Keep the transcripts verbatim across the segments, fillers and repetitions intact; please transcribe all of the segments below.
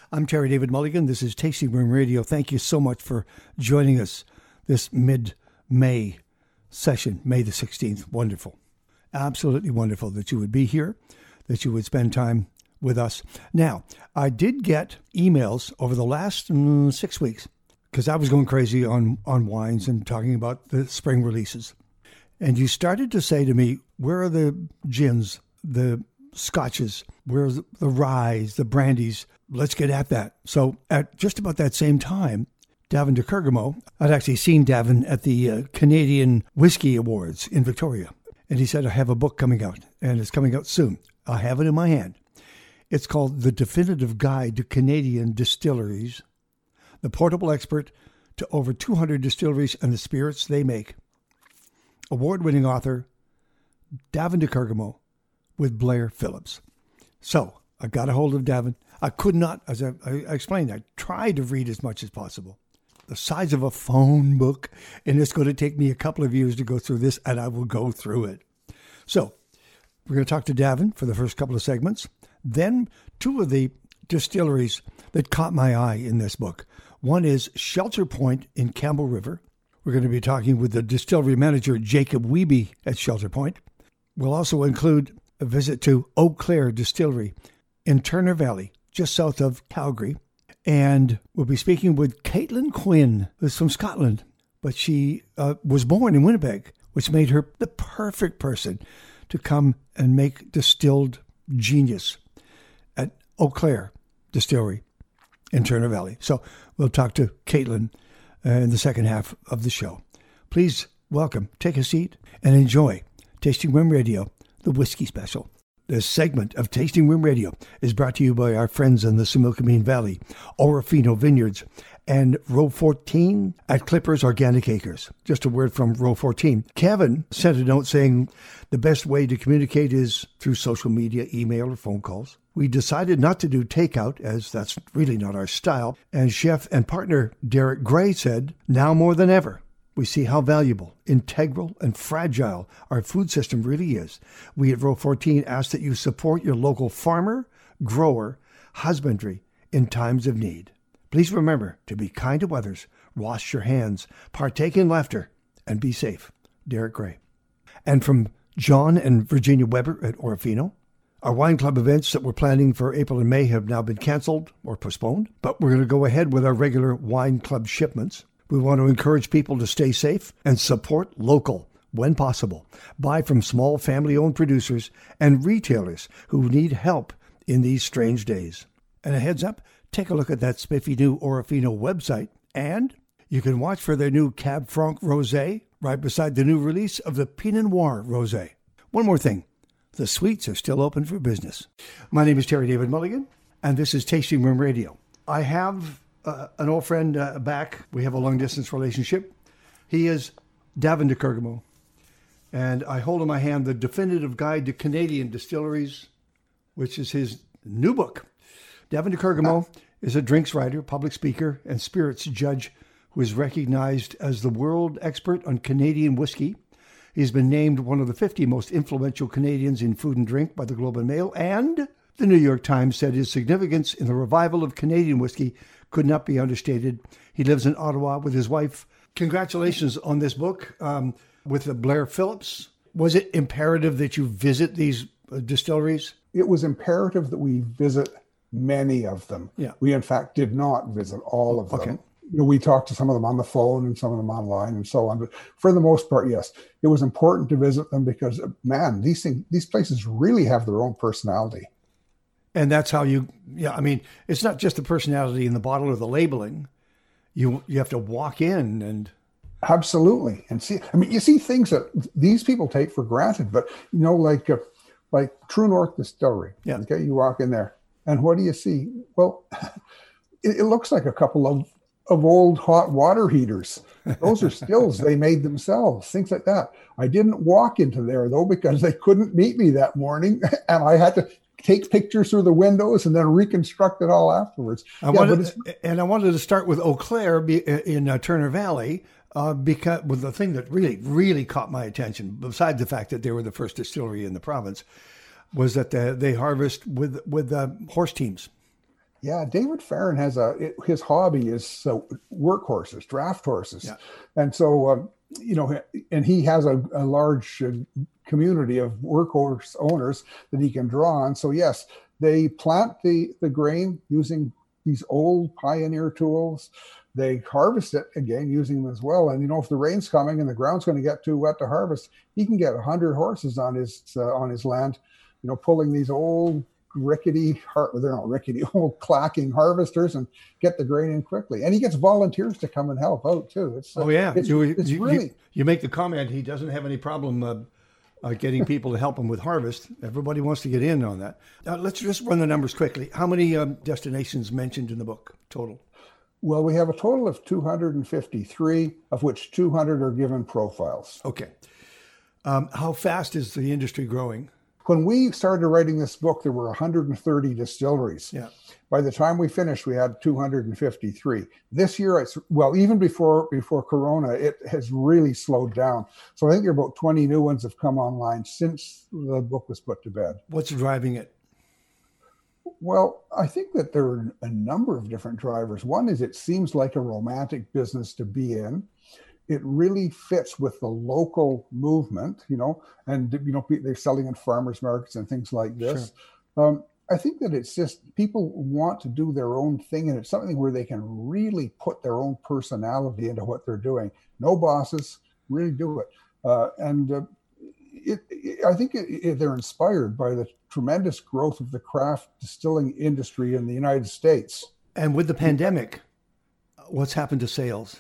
I'm Terry David Mulligan. This is Tasting Room Radio. Thank you so much for joining us this mid-May session, May the sixteenth. Wonderful. Absolutely wonderful that you would be here, that you would spend time with us. Now, I did get emails over the last mm, six weeks because I was going crazy on, on wines and talking about the spring releases. And you started to say to me, where are the gins, the scotches, where's the ryes, the brandies? Let's get at that. So at just about that same time, Davin de Kergamo, I'd actually seen Davin at the uh, Canadian Whiskey Awards in Victoria. And he said, I have a book coming out, and it's coming out soon. I have it in my hand. It's called The Definitive Guide to Canadian Distilleries, the portable expert to over two hundred distilleries and the spirits they make. Award-winning author, Davin de Kergamo, with Blair Phillips. So I got a hold of Davin. I could not, as I, I explained, I tried to read as much as possible. The size of a phone book, and it's going to take me a couple of years to go through this, and I will go through it. So we're going to talk to Davin for the first couple of segments. Then two of the distilleries that caught my eye in this book. One is Shelter Point in Campbell River. We're going to be talking with the distillery manager, Jacob Wiebe, at Shelter Point. We'll also include a visit to Eau Claire Distillery in Turner Valley, just south of Calgary. And we'll be speaking with Caitlin Quinn, who's from Scotland, but she uh, was born in Winnipeg, which made her the perfect person to come and make distilled genius at Eau Claire Distillery in Turner Valley. So we'll talk to Caitlin uh, in the second half of the show. Please welcome, take a seat, and enjoy Tasting Room Radio, the Whiskey Special. This segment of Tasting Room Radio is brought to you by our friends in the Similkameen Valley, Orofino Vineyards, and Row fourteen at Clippers Organic Acres. Just a word from Row fourteen. Kevin sent a note saying the best way to communicate is through social media, email, or phone calls. We decided not to do takeout, as that's really not our style. And chef and partner Derek Gray said, now more than ever, we see how valuable, integral, and fragile our food system really is. We at Row fourteen ask that you support your local farmer, grower, husbandry in times of need. Please remember to be kind to others, wash your hands, partake in laughter, and be safe. Derek Gray. And from John and Virginia Weber at Orofino, our wine club events that we're planning for April and May have now been canceled or postponed, but we're going to go ahead with our regular wine club shipments. We want to encourage people to stay safe and support local when possible. Buy from small family-owned producers and retailers who need help in these strange days. And a heads up, take a look at that spiffy new Orofino website, and you can watch for their new Cab Franc Rosé right beside the new release of the Pinot Noir Rosé. One more thing, the suites are still open for business. My name is Terry David Mulligan, and this is Tasting Room Radio. I have Uh, an old friend uh, back. We have a long-distance relationship. He is Davin de Kergamo, and I hold in my hand The Definitive Guide to Canadian Distilleries, which is his new book. Davin de Kergamo is a drinks writer, public speaker, and spirits judge who is recognized as the world expert on Canadian whiskey. He's been named one of the fifty most influential Canadians in food and drink by the Globe and Mail, and the New York Times said his significance in the revival of Canadian whiskey could not be understated. He lives in Ottawa with his wife. Congratulations on this book um, with Blair Phillips. Was it imperative that you visit these uh, distilleries? It was imperative that we visit many of them. Yeah. We, in fact, did not visit all of them. Okay. You know, we talked to some of them on the phone and some of them online and so on. But for the most part, yes, it was important to visit them because, man, these things, these places really have their own personality. And that's how you, yeah, I mean, it's not just the personality in the bottle or the labeling. You you have to walk in and... Absolutely. And see, I mean, you see things that these people take for granted, but, you know, like uh, like True North Distillery. Yeah. Okay, you walk in there, and what do you see? Well, it, it looks like a couple of, of old hot water heaters. Those are stills they made themselves, things like that. I didn't walk into there, though, because they couldn't meet me that morning, and I had to take pictures through the windows and then reconstruct it all afterwards. I yeah, wanted, and I wanted to start with Eau Claire in uh, Turner Valley, uh, because with the thing that really, really caught my attention, besides the fact that they were the first distillery in the province, was that they, they harvest with with uh, horse teams. Yeah, David Farron has a it, his hobby is uh, work horses, draft horses, Yeah. and so um, you know, and he has a, a large uh, community of workhorse owners that he can draw on. So yes, they plant the the grain using these old pioneer tools. They harvest it again using them as well. And you know, if the rain's coming and the ground's going to get too wet to harvest, he can get a hundred horses on his uh, on his land, you know, pulling these old rickety, they're not rickety, old clacking harvesters and get the grain in quickly. And he gets volunteers to come and help out too. It's, oh yeah, it's, you, it's you, really. You, you make the comment he doesn't have any problem uh, uh, getting people to help him with harvest. Everybody wants to get in on that. Uh, let's just run the numbers quickly. How many um, destinations mentioned in the book total? Well, we have a total of two hundred fifty-three, of which two hundred are given profiles. Okay. Um, how fast is the industry growing? When we started writing this book, there were one hundred thirty distilleries. Yeah. By the time we finished, we had two hundred fifty-three. This year, it's well, even before before Corona, it has really slowed down. So I think there are about twenty new ones have come online since the book was put to bed. What's driving it? Well, I think that there are a number of different drivers. One is it seems like a romantic business to be in. It really fits with the local movement, you know, and, you know, they're selling in farmers markets and things like this. Sure. Um, I think that it's just people want to do their own thing, and it's something where they can really put their own personality into what they're doing. No bosses, really do it. Uh, and uh, it, it, I think it, it, they're inspired by the tremendous growth of the craft distilling industry in the United States. And with the pandemic, what's happened to sales?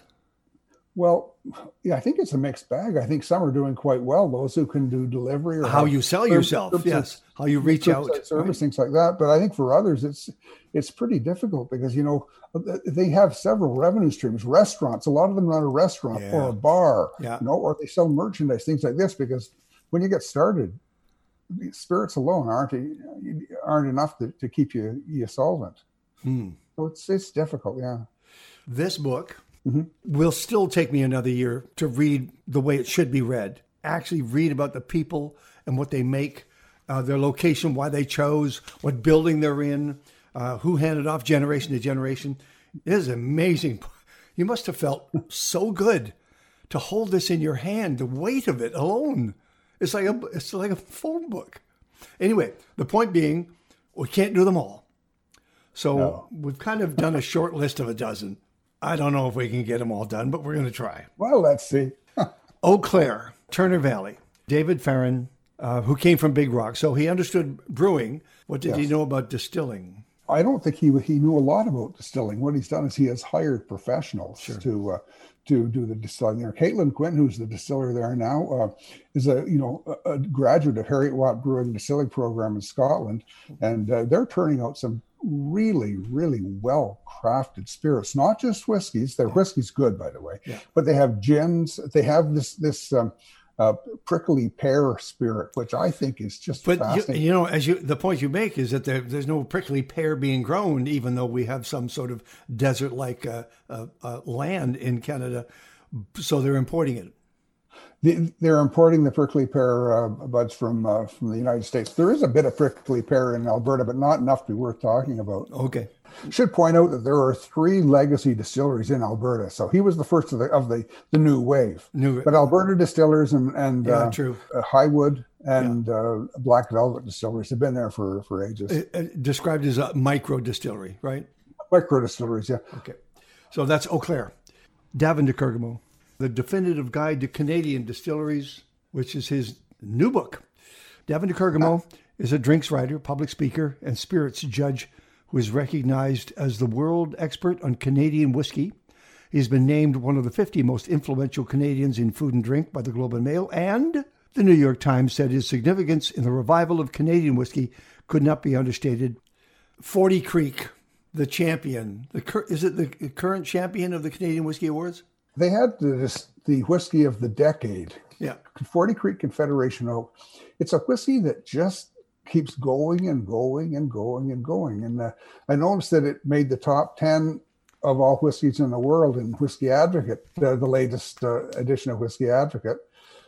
Well, yeah, I think it's a mixed bag. I think some are doing quite well, those who can do delivery. Or how you sell yourself, yes. How you reach out. Service, right? Things like that. But I think for others, it's it's pretty difficult because, you know, they have several revenue streams. Restaurants, a lot of them run a restaurant yeah. or a bar, yeah. you know, or they sell merchandise, things like this. Because when you get started, spirits alone aren't aren't enough to, to keep you, you solvent. Hmm. So it's it's difficult, yeah. This book mm-hmm. will still take me another year to read the way it should be read. Actually read about the people and what they make, uh, their location, why they chose, what building they're in, uh, who handed off generation to generation. It is amazing. You must have felt so good to hold this in your hand. The weight of it alone. It's like a, it's like a phone book. Anyway, the point being, we can't do them all. So no. We've kind of done a short list of a dozen. I don't know if we can get them all done, but we're going to try. Well, let's see. Eau Claire, Turner Valley. David Farron, uh, who came from Big Rock. So he understood brewing. What did yes. he know about distilling? I don't think he he knew a lot about distilling. What he's done is he has hired professionals sure. to uh, to do the distilling there. Caitlin Quinn, who's the distiller there now, uh, is a you know a, a graduate of Harriet Watt Brewing Distilling Program in Scotland, and uh, they're turning out some really really well crafted spirits. Not just whiskeys. Their yeah. whiskey's good, by the way, yeah. but they have gins. They have this this. Um, Uh, prickly pear spirit, which I think is just but fascinating. You, you know, as you the point you make is that there, there's no prickly pear being grown, even though we have some sort of desert-like uh, uh, uh, land in Canada. So they're importing it. The, they're importing the prickly pear uh, buds from uh, from the United States. There is a bit of prickly pear in Alberta, but not enough to be worth talking about. Okay. Should point out that there are three legacy distilleries in Alberta. So he was the first of the of the, the new wave. New, but Alberta Distillers and, and yeah, uh, true. Uh, Highwood and yeah. uh, Black Velvet Distilleries have been there for, for ages. It, it described as a micro distillery, right? Micro distilleries, yeah. Okay. So that's Eau Claire. Davin de Kergamo, The Definitive Guide to Canadian Distilleries, which is his new book. Davin de Kergamo ah. is a drinks writer, public speaker, and spirits judge who is recognized as the world expert on Canadian whiskey. He's been named one of the fifty most influential Canadians in food and drink by the Globe and Mail, and the New York Times said his significance in the revival of Canadian whiskey could not be understated. Forty Creek, the champion. The cur- is it the current champion of the Canadian Whiskey Awards? They had the, the whiskey of the decade. Yeah. Forty Creek Confederation Oak. It's a whiskey that just keeps going and going and going and going. And uh, I noticed that it made the top ten of all whiskeys in the world in Whiskey Advocate, uh, the latest uh, edition of Whiskey Advocate.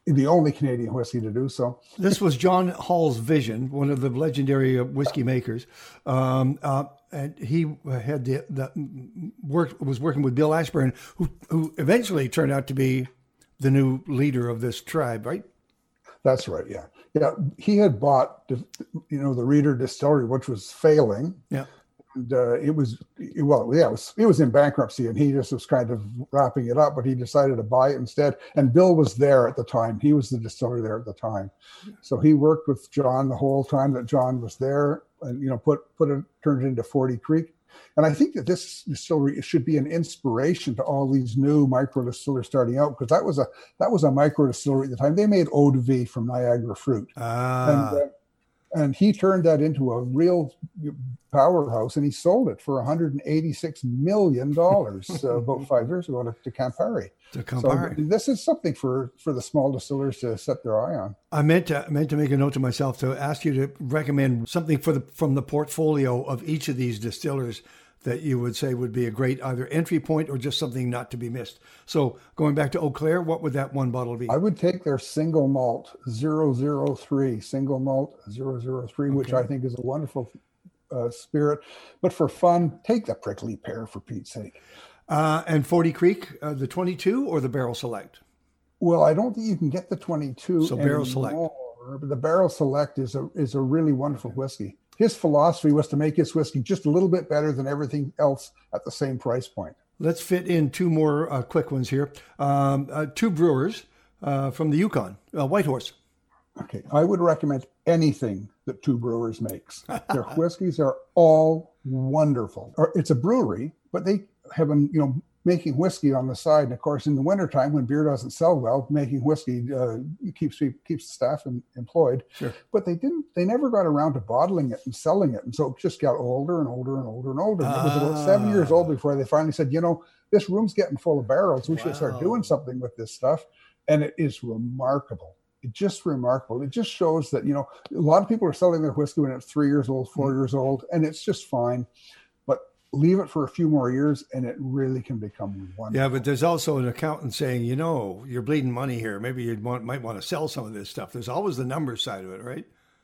the only Canadian whiskey to do so. This was John Hall's vision, one of the legendary whiskey makers. Um, uh, and he had the, the work was working with Bill Ashburn, who who eventually turned out to be the new leader of this tribe, right? That's right. Yeah, yeah. He had bought, you know, the Reader Distillery, which was failing. Yeah. And uh, it was, well, yeah, it was, it was in bankruptcy, and he just was kind of wrapping it up, but he decided to buy it instead. And Bill was there at the time. He was the distiller there at the time. So he worked with John the whole time that John was there, and, you know, put, put it, turned it into Forty Creek. And I think that this distillery should be an inspiration to all these new micro distillers starting out, because that was a, that was a micro distillery at the time. They made eau de vie from Niagara fruit. Ah. And, uh, And he turned that into a real powerhouse, and he sold it for one hundred eighty-six million dollars uh, about five years ago to, to Campari. To Campari. So this is something for, for the small distillers to set their eye on. I meant to I meant to make a note to myself to ask you to recommend something for the from the portfolio of each of these distillers that you would say would be a great either entry point or just something not to be missed. So going back to Eau Claire, what would that one bottle be? I would take their single malt zero zero three, single malt zero zero three, okay, which I think is a wonderful uh, spirit. But for fun, take the Prickly Pear, for Pete's sake. Uh, and Forty Creek, uh, the twenty-two or the Barrel Select? Well, I don't think you can get the twenty-two. So Barrel Select. But the Barrel Select is a is a really wonderful whiskey. His philosophy was to make his whiskey just a little bit better than everything else at the same price point. Let's fit in two more uh, quick ones here. Um, uh, two brewers uh, from the Yukon, uh, Whitehorse. Okay, I would recommend anything that Two Brewers makes. Their whiskeys are all wonderful. Or it's a brewery, but they have been, you know, making whiskey on the side. And of course, in the wintertime, when beer doesn't sell well, making whiskey uh, keeps keeps the staff in, employed. Sure. But they didn't. They never got around to bottling it and selling it, and so it just got older and older and older and older. And it was about seven years old before they finally said, you know, this room's getting full of barrels. We wow. should start doing something with this stuff. And it is remarkable. It's just remarkable. It just shows that, you know, a lot of people are selling their whiskey when it's three years old, four mm-hmm. years old, and it's just fine. But leave it for a few more years, and it really can become wonderful. Yeah, but there's also an accountant saying, you know, you're bleeding money here. Maybe you might want to sell some of this stuff. There's always the numbers side of it, right?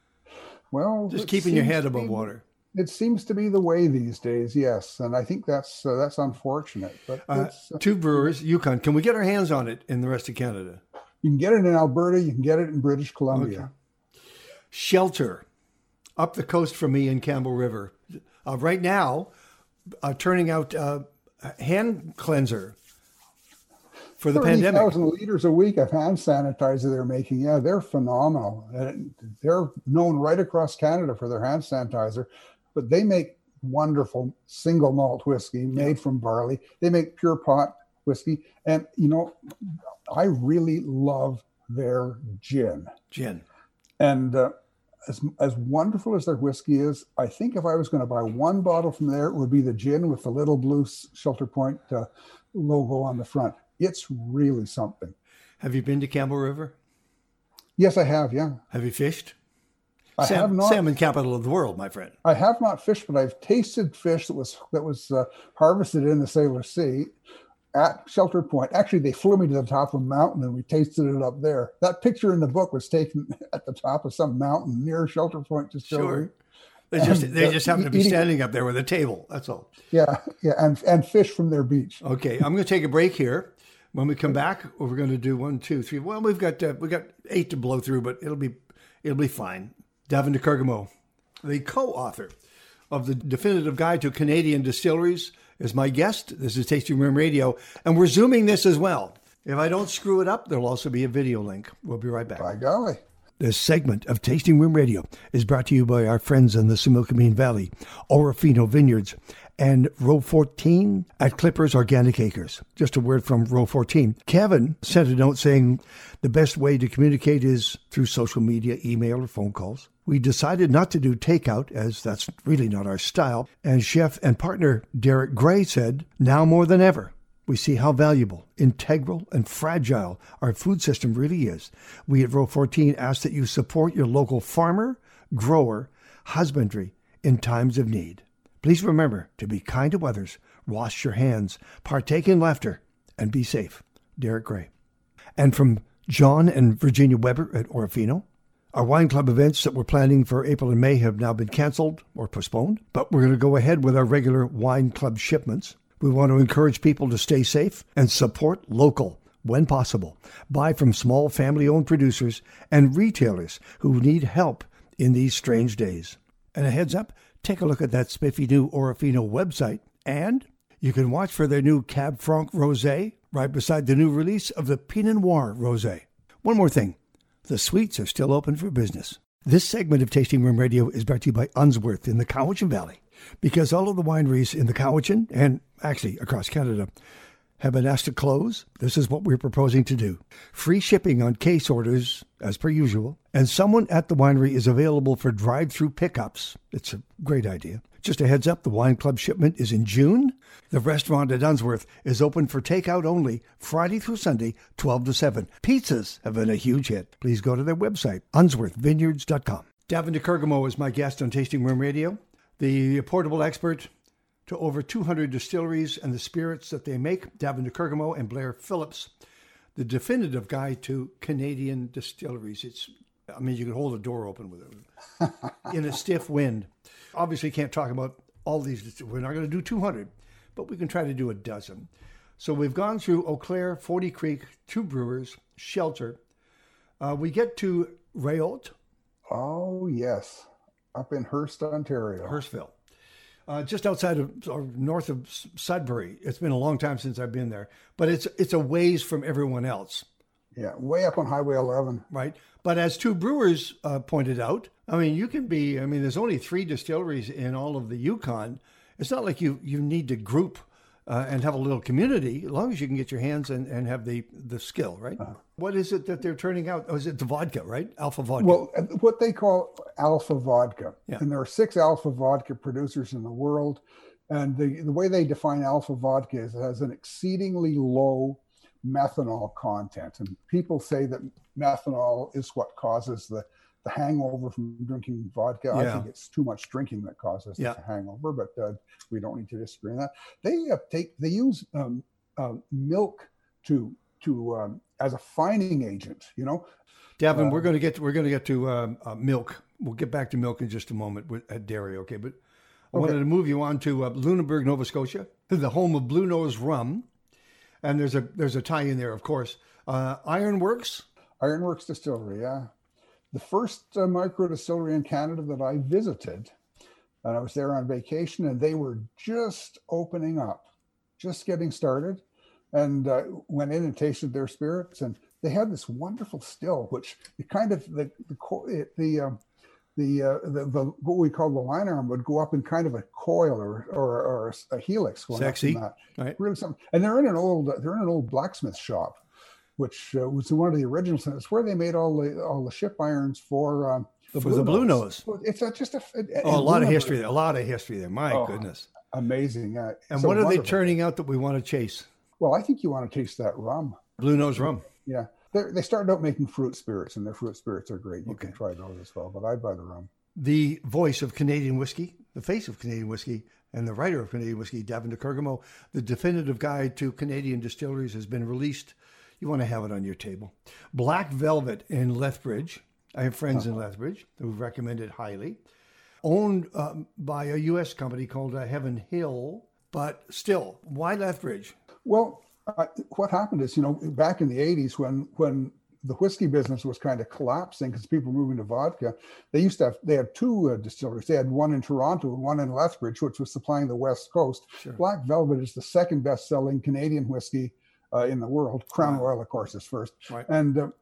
Well, just keeping your head above be, water. It seems to be the way these days, yes, and I think that's uh, that's unfortunate. But uh, uh, Two Brewers, Yukon. Can we get our hands on it in the rest of Canada? You can get it in Alberta. You can get it in British Columbia. Okay. Shelter, up the coast from me in Campbell River. Uh, right now, uh, turning out uh, hand cleanser for the pandemic. thirty thousand liters a week of hand sanitizer they're making. Yeah, they're phenomenal. They're known right across Canada for their hand sanitizer, but they make wonderful single malt whiskey made yeah. from barley. They make pure pot whiskey. And, you know, I really love their gin. Gin. And uh, as as wonderful as their whiskey is, I think if I was going to buy one bottle from there, it would be the gin with the little blue Shelter Point uh, logo on the front. It's really something. Have you been to Campbell River? Yes, I have, yeah. Have you fished? I Sam, have not. Salmon capital of the world, my friend. I have not fished, but I've tasted fish that was that was uh, harvested in the Sailor Sea at Shelter Point. Actually, they flew me to the top of a mountain and we tasted it up there. That picture in the book was taken at the top of some mountain near Shelter Point Distillery. Sure. They just and, they just happen to be eating, standing up there with a table. That's all. Yeah, yeah, and and fish from their beach. Okay, I'm going to take a break here. When we come back, we're going to do one, two, three. Well, we've got uh, we got eight to blow through, but it'll be it'll be fine. Davin de Kergamo, the co-author of the Definitive Guide to Canadian Distilleries, is my guest. This is Tasting Room Radio, and we're Zooming this as well. If I don't screw it up, there'll also be a video link. We'll be right back. By golly. This segment of Tasting Room Radio is brought to you by our friends in the Similkameen Valley, Orofino Vineyards, and Row fourteen at Clippers Organic Acres. Just a word from Row fourteen. Kevin sent a note saying the best way to communicate is through social media, email, or phone calls. We decided not to do takeout, as that's really not our style. And chef and partner Derek Gray said, now more than ever, we see how valuable, integral, and fragile our food system really is. We at Row fourteen ask that you support your local farmer, grower, husbandry in times of need. Please remember to be kind to others, wash your hands, partake in laughter, and be safe. Derek Gray. And from John and Virginia Weber at Orofino. Our wine club events that we're planning for April and May have now been canceled or postponed, but we're going to go ahead with our regular wine club shipments. We want to encourage people to stay safe and support local when possible. Buy from small family-owned producers and retailers who need help in these strange days. And a heads up, take a look at that spiffy new Orofino website, and you can watch for their new Cab Franc Rosé right beside the new release of the Pinot Noir Rosé. One more thing, the suites are still open for business. This segment of Tasting Room Radio is brought to you by Unsworth in the Cowichan Valley, because all of the wineries in the Cowichan, and actually across Canada, have been asked to close. This is what we're proposing to do. Free shipping on case orders, as per usual, and someone at the winery is available for drive-through pickups. It's a great idea. Just a heads up, the wine club shipment is in June. The restaurant at Unsworth is open for takeout only Friday through Sunday, twelve to seven. Pizzas have been a huge hit. Please go to their website, unsworth vineyards dot com. Davin DeCurgamo is my guest on Tasting Room Radio, the portable expert to over two hundred distilleries and the spirits that they make. Davin DeCurgamo and Blair Phillips, the definitive guide to Canadian distilleries. It's, I mean, you can hold a door open with it in a stiff wind. Obviously, can't talk about all these. We're not going to do two hundred, but we can try to do a dozen. So we've gone through Eau Claire, Forty Creek, Two Brewers, Shelter. Uh, we get to Réault. Oh, yes. Up in Hearst, Ontario. Hurstville. Uh, just outside of, or north of Sudbury. It's been a long time since I've been there, but it's it's a ways from everyone else. Yeah, way up on Highway eleven. Right. But as Two Brewers uh, pointed out, I mean, you can be, I mean, there's only three distilleries in all of the Yukon. It's not like you, you need to group uh, and have a little community, as long as you can get your hands and, and have the, the skill, right? Uh-huh. What is it that they're turning out? Oh, is it the vodka, right? Alpha vodka. Well, what they call alpha vodka. Yeah. And there are six alpha vodka producers in the world. And the, the way they define alpha vodka is it has an exceedingly low methanol content. And people say that methanol is what causes the, the hangover from drinking vodka. Yeah. I think it's too much drinking that causes yeah. the hangover, but uh, we don't need to disagree on that. They uh, take, they use um, uh, milk to, to, um, as a fining agent, you know. Davin, uh, we're going to get to, we're going to get to um, uh, milk. We'll get back to milk in just a moment with, at dairy, okay? But I okay. wanted to move you on to uh, Lunenburg, Nova Scotia, the home of Blue Nose Rum, and there's a there's a tie in there, of course. Uh, Ironworks, Ironworks Distillery, yeah, the first uh, micro distillery in Canada that I visited, and I was there on vacation, and they were just opening up, just getting started. And uh, went in and tasted their spirits, and they had this wonderful still, which it kind of the the the um, the, uh, the the what we call the line arm would go up in kind of a coil or or, or a helix. Going Sexy, up that. Right? Really something. And they're in an old they're in an old blacksmith shop, which uh, was one of the originals, and it's where they made all the all the ship irons for um, the for Blue the Blue Nose. Nose. It's a, just a oh, a lot of history there. A lot of history there. My oh, goodness, amazing. Uh, and so what are wonderful. they turning out that we want to chase? Well, I think you want to taste that rum. Blue Nose rum. Yeah. They're, they started out making fruit spirits, and their fruit spirits are great. You okay. can try those as well, but I'd buy the rum. The voice of Canadian whiskey, the face of Canadian whiskey, and the writer of Canadian whiskey, Davin DeCurgamo, the definitive guide to Canadian distilleries has been released. You want to have it on your table. Black Velvet in Lethbridge. I have friends uh-huh. in Lethbridge who've recommended highly. Owned um, by a U S company called uh, Heaven Hill, but still, why Lethbridge? Well, uh, what happened is, you know, back in the eighties when when the whiskey business was kind of collapsing because people were moving to vodka, they used to have, they had two uh, distilleries. They had one in Toronto and one in Lethbridge, which was supplying the West Coast. Sure. Black Velvet is the second best-selling Canadian whiskey uh, in the world. Crown wow. Royal, of course, is first. Right. And uh,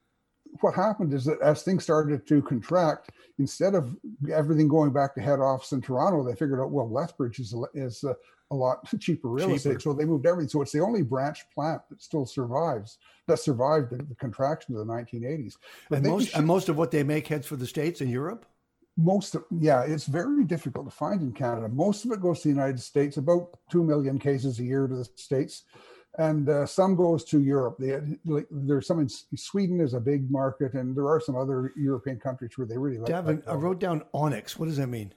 what happened is that as things started to contract, instead of everything going back to head office in Toronto, they figured out, well, Lethbridge is, is uh, a lot cheaper real cheaper. estate. So they moved everything. So it's the only branch plant that still survives, that survived the, the contraction of the nineteen eighties. But and most, and most of what they make heads for the States and Europe? Most of, yeah, it's very difficult to find in Canada. Most of it goes to the United States, about two million cases a year to the States. And uh, some goes to Europe. They, like, there's some in Sweden is a big market, and there are some other European countries where they really like. Davin, I wrote down Onyx. What does that mean?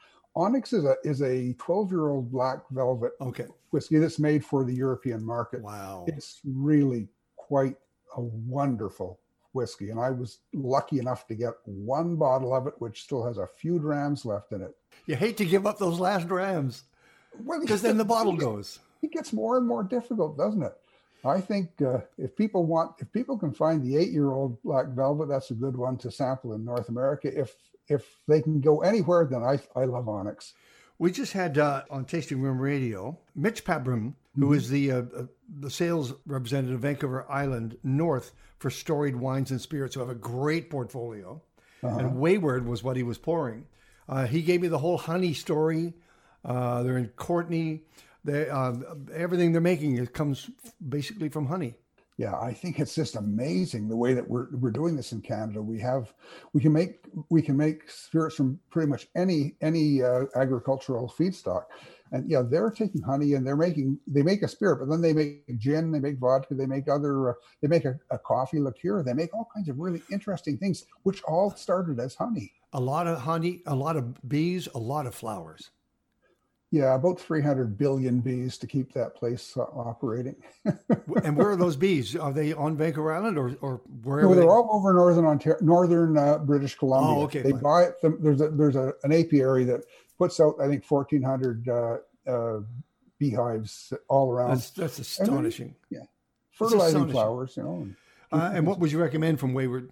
Onyx is a is a twelve-year-old black velvet okay. whiskey that's made for the European market. Wow, it's really quite a wonderful whiskey. And I was lucky enough to get one bottle of it, which still has a few drams left in it. You hate to give up those last drams Well, because then the bottle it, goes. It gets more and more difficult, doesn't it? I think uh, if people want, if people can find the eight-year-old Black Velvet, that's a good one to sample in North America. If if they can go anywhere, then I I love Onyx. We just had uh, on Tasting Room Radio, Mitch Pabram, who mm-hmm. is the uh, uh, the sales representative of Vancouver Island North for Storied Wines and Spirits, who have a great portfolio. Uh-huh. And Wayward was what he was pouring. Uh, he gave me the whole honey story. Uh, they're in Courtenay. They, uh, everything they're making it comes basically from honey. Yeah, I think it's just amazing the way that we're we're doing this in Canada. We have we can make we can make spirits from pretty much any any uh, agricultural feedstock, and yeah, they're taking honey and they're making they make a spirit, but then they make gin, they make vodka, they make other uh, they make a, a coffee liqueur, they make all kinds of really interesting things, which all started as honey. A lot of honey, a lot of bees, a lot of flowers. Yeah, about three hundred billion bees to keep that place uh, operating. And where are those bees? Are they on Vancouver Island or, or wherever? No, they're they... all over northern Ontario, northern uh, British Columbia. Oh, okay. They fine. buy it. From, there's a there's a, an apiary that puts out I think fourteen hundred uh, uh, beehives all around. That's, that's astonishing. Then, yeah, fertilizing flowers, you know. And, uh, and what would you recommend from Wayward?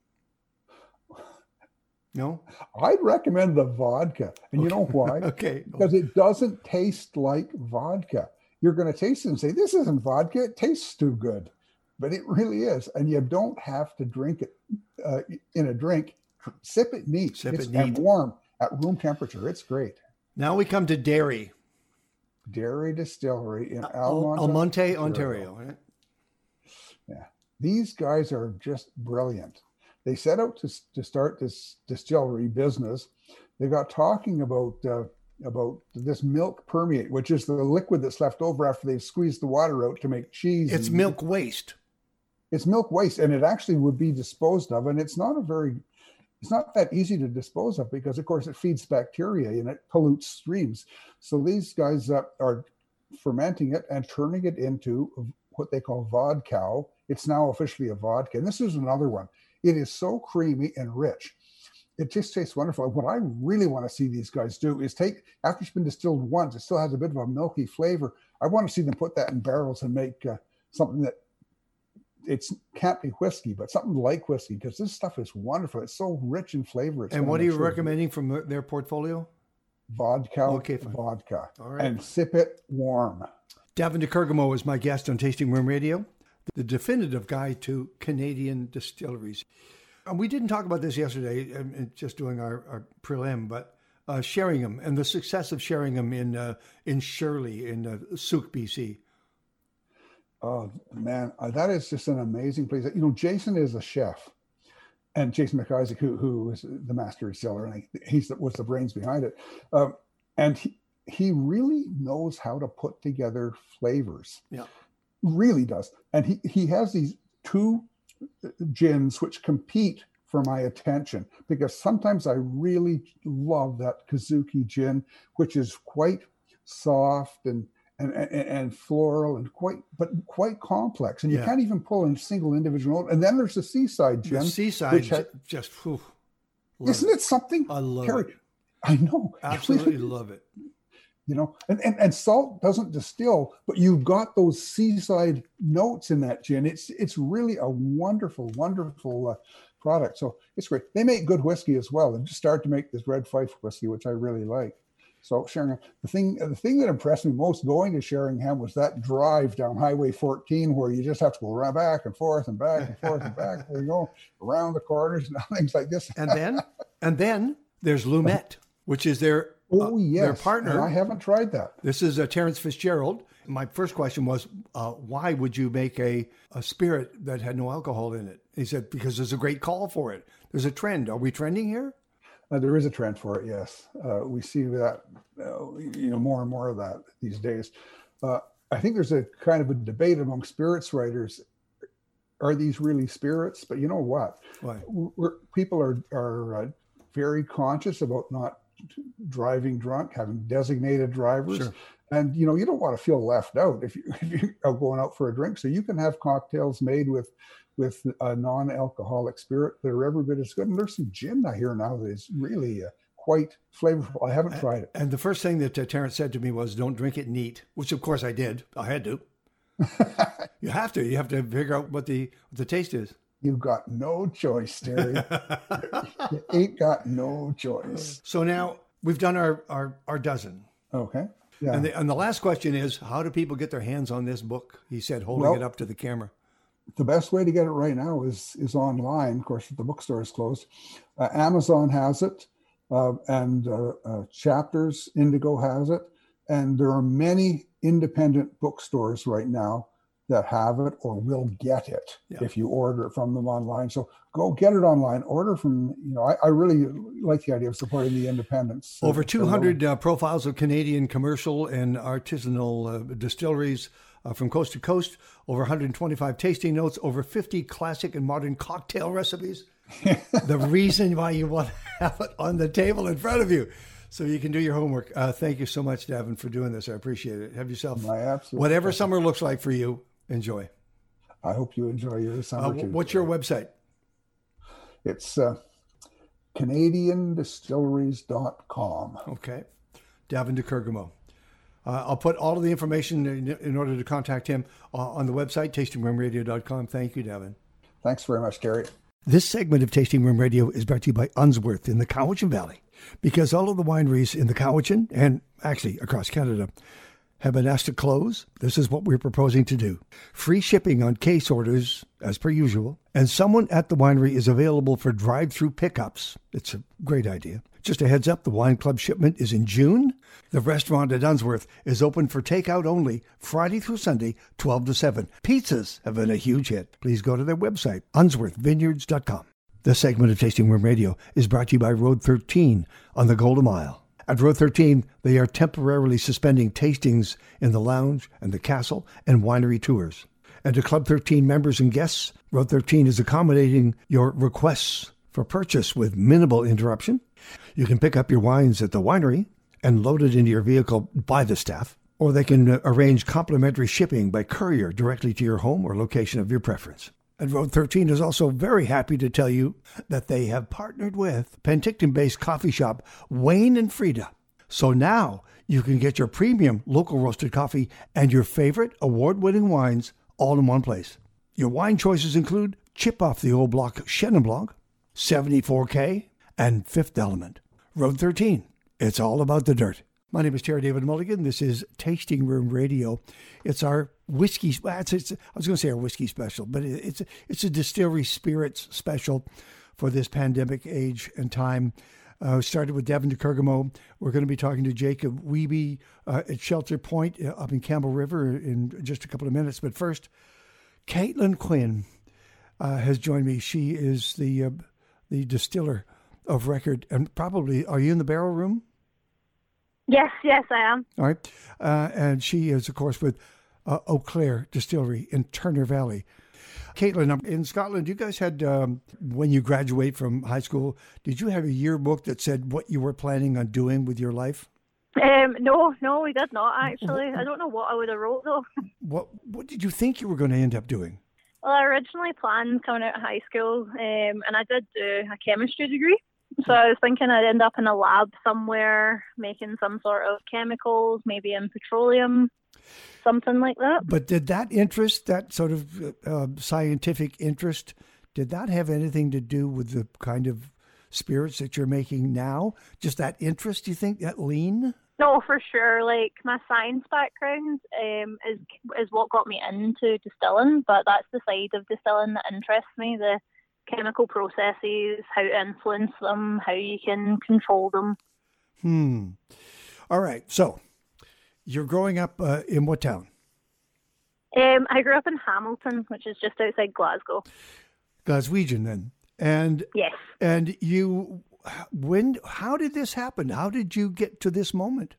No, I'd recommend the vodka, and okay. You know why? Okay, because it doesn't taste like vodka. You're going to taste it and say, "This isn't vodka. It tastes too good," but it really is, and you don't have to drink it uh, in a drink. Sip it neat. Sip it's it neat. And warm at room temperature. It's great. Now we come to Derry. Derry Distillery in uh, Almonte, Almonte, Ontario. Ontario. Yeah, these guys are just brilliant. They set out to, to start this distillery business. They got talking about uh, about this milk permeate, which is the liquid that's left over after they've squeezed the water out to make cheese. It's and, milk waste. It's milk waste, and it actually would be disposed of. And it's not a very, it's not that easy to dispose of because, of course, it feeds bacteria and it pollutes streams. So these guys uh, are fermenting it and turning it into what they call vodka. It's now officially a vodka. And this is another one. It is so creamy and rich. It just tastes wonderful. What I really want to see these guys do is take, after it's been distilled once, it still has a bit of a milky flavor. I want to see them put that in barrels and make uh, something that it's can't be whiskey, but something like whiskey, because this stuff is wonderful. It's so rich in flavor. It's and what are you sure recommending from their portfolio? Vodka, okay, fine. vodka. All right. And sip it warm. Davin DeCurgamo is my guest on Tasting Room Radio, the definitive guide to Canadian distilleries. And we didn't talk about this yesterday, um, just doing our, our prelim, but uh, Sheringham and the success of Sheringham in uh, in Shirley, in uh, Souk, B C. Oh, man, uh, that is just an amazing place. You know, Jason is a chef, and Jason McIsaac, who who is the master distiller, and he's the, was the brains behind it. Um, and he, he really knows how to put together flavors. Yeah. Really does. And he, he has these two gins which compete for my attention, because sometimes I really love that Kazuki gin, which is quite soft and and, and, and floral and quite, but quite complex. And you yeah. can't even pull in a single individual note. And then there's the Seaside gin. The Seaside has, just, whew, isn't it. it something? I love Carrie, it. I know. Absolutely love it. You know, and, and, and salt doesn't distill, but you've got those seaside notes in that gin. It's it's really a wonderful, wonderful uh, product. So it's great. They make good whiskey as well. They just started to make this Red Fife whiskey, which I really like. So Sheringham, the thing the thing that impressed me most going to Sheringham was that drive down Highway fourteen, where you just have to go around back and forth and back and forth and back. There you go, around the corners and things like this. And then, and then there's Lumet, which is their oh uh, yes, their partner. And I haven't tried that. This is uh, Terence Fitzgerald. My first question was, uh, why would you make a, a spirit that had no alcohol in it? He said, because there's a great call for it. There's a trend. Are we trending here? Uh, there is a trend for it, yes. Uh, we see that, uh, you know, more and more of that these days. Uh, I think there's a kind of a debate among spirits writers. Are these really spirits? But you know what? Why? We're, people are, are uh, very conscious about not driving drunk, having designated drivers. Sure. And, you know, you don't want to feel left out if, you, if you're going out for a drink. So you can have cocktails made with with a non-alcoholic spirit that are every bit as good. And there's some gin I hear now that is really uh, quite flavorful. I haven't tried it. And the first thing that uh, Terrence said to me was, don't drink it neat, which of course I did. I had to. You have to. You have to figure out what the what the taste is. You've got no choice, Terry. You ain't got no choice. So now we've done our, our, our dozen. Okay. Yeah. And the, and the last question is, how do people get their hands on this book? He said, holding well, it up to the camera. The best way to get it right now is is online. Of course, the bookstore is closed. Uh, Amazon has it, uh, and uh, uh, Chapters Indigo has it. And there are many independent bookstores right now that have it or will get it yeah. if you order it from them online. So go get it online. Order from, you know, I, I really like the idea of supporting the independents. Over two hundred uh, profiles of Canadian commercial and artisanal uh, distilleries uh, from coast to coast, over one hundred twenty-five tasting notes, over fifty classic and modern cocktail recipes. The reason why you want to have it on the table in front of you so you can do your homework. Uh, thank you so much, Davin, for doing this. I appreciate it. Have yourself My absolute whatever pleasure. Summer looks like for you. Enjoy. I hope you enjoy your summer Uh, too. what's your website? It's uh, Canadian Distilleries dot com. Okay. Davin de Kergamo. Uh, I'll put all of the information in, in order to contact him uh, on the website, tasting room radio dot com. Thank you, Davin. Thanks very much, Gary. This segment of Tasting Room Radio is brought to you by Unsworth in the Cowichan Valley, because all of the wineries in the Cowichan, and actually across Canada, have been asked to close. This is what we're proposing to do. Free shipping on case orders, as per usual, and someone at the winery is available for drive-through pickups. It's a great idea. Just a heads up, the wine club shipment is in June. The restaurant at Unsworth is open for takeout only Friday through Sunday, twelve to seven. Pizzas have been a huge hit. Please go to their website, unsworth vineyards dot com. This segment of Tasting Room Radio is brought to you by Road thirteen on the Golden Mile. At Road thirteen, they are temporarily suspending tastings in the lounge and the castle and winery tours. And to Club thirteen members and guests, Road thirteen is accommodating your requests for purchase with minimal interruption. You can pick up your wines at the winery and load it into your vehicle by the staff, or they can arrange complimentary shipping by courier directly to your home or location of your preference. And Road thirteen is also very happy to tell you that they have partnered with Penticton-based coffee shop Wayne and Frida. So now you can get your premium local roasted coffee and your favorite award-winning wines all in one place. Your wine choices include Chip Off the Old Block Chenin Blanc, seventy-four K, and Fifth Element. Road thirteen, it's all about the dirt. My name is Terry David Mulligan. This is Tasting Room Radio. It's our whiskey, it's, it's, I was going to say our whiskey special, but it's, it's a distillery spirits special for this pandemic age and time. Uh, started with Davin de Kergamo. We're going to be talking to Jacob Wiebe uh, at Shelter Point uh, up in Campbell River in just a couple of minutes. But first, Caitlin Quinn uh, has joined me. She is the uh, the distiller of record, and probably, are you in the barrel room? Yes, yes, I am. All right. Uh, and she is, of course, with uh, Eau Claire Distillery in Turner Valley. Caitlin, in Scotland, you guys had, um, when you graduate from high school, did you have a yearbook that said what you were planning on doing with your life? Um, no, no, we did not, actually. I don't know what I would have wrote, though. What What did you think you were going to end up doing? Well, I originally planned coming out of high school, um, and I did do a chemistry degree. So I was thinking I'd end up in a lab somewhere making some sort of chemicals, maybe in petroleum, something like that. But did that interest, that sort of uh, scientific interest, did that have anything to do with the kind of spirits that you're making now? Just that interest, do you think, that lean? No, for sure. Like, my science background um, is is what got me into distilling, but that's the side of distilling that interests me, the chemical processes, how to influence them, how you can control them. Hmm. All right. So you're growing up uh, in what town? Um, I grew up in Hamilton, which is just outside Glasgow. Glaswegian, then. And yes. And you, when, how did this happen? How did you get to this moment?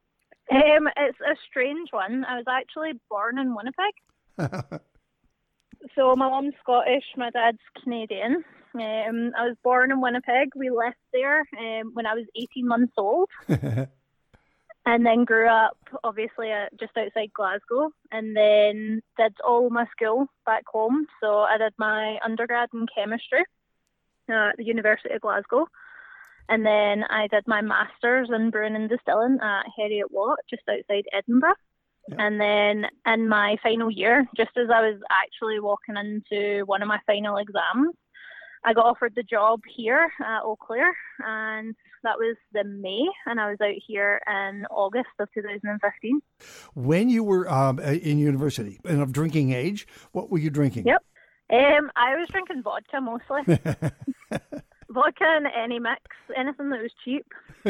Um, it's a strange one. I was actually born in Winnipeg. So my mum's Scottish, my dad's Canadian. Um, I was born in Winnipeg. We left there um, when I was eighteen months old. And then grew up, obviously, uh, just outside Glasgow, and then did all my school back home. So I did my undergrad in chemistry uh, at the University of Glasgow, and then I did my master's in brewing and distilling at Heriot Watt, just outside Edinburgh. Yep. And then in my final year, just as I was actually walking into one of my final exams, I got offered the job here at Eau Claire, and that was the May, and I was out here in August of two thousand fifteen. When you were um, in university and of drinking age, what were you drinking? Yep. Um, I was drinking vodka mostly. Vodka and any mix, anything that was cheap.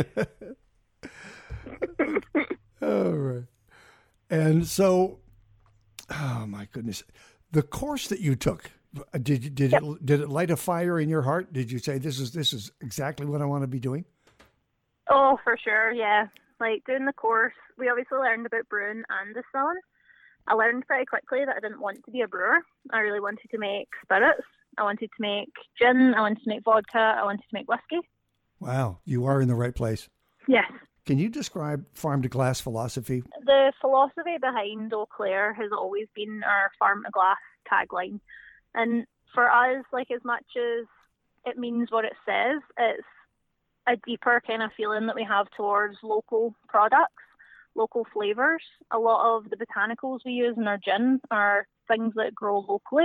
All right. And so, oh my goodness, the course that you took, Did you, did yep. it did it light a fire in your heart? Did you say this is this is exactly what I want to be doing? Oh, for sure, yeah. Like doing the course, we obviously learned about brewing and distilling. I learned pretty quickly that I didn't want to be a brewer. I really wanted to make spirits. I wanted to make gin. I wanted to make vodka. I wanted to make whiskey. Wow, you are in the right place. Yes. Can you describe Farm to Glass philosophy? The philosophy behind Eau Claire has always been our Farm to Glass tagline. And for us, like as much as it means what it says, it's a deeper kind of feeling that we have towards local products, local flavours. A lot of the botanicals we use in our gin are things that grow locally.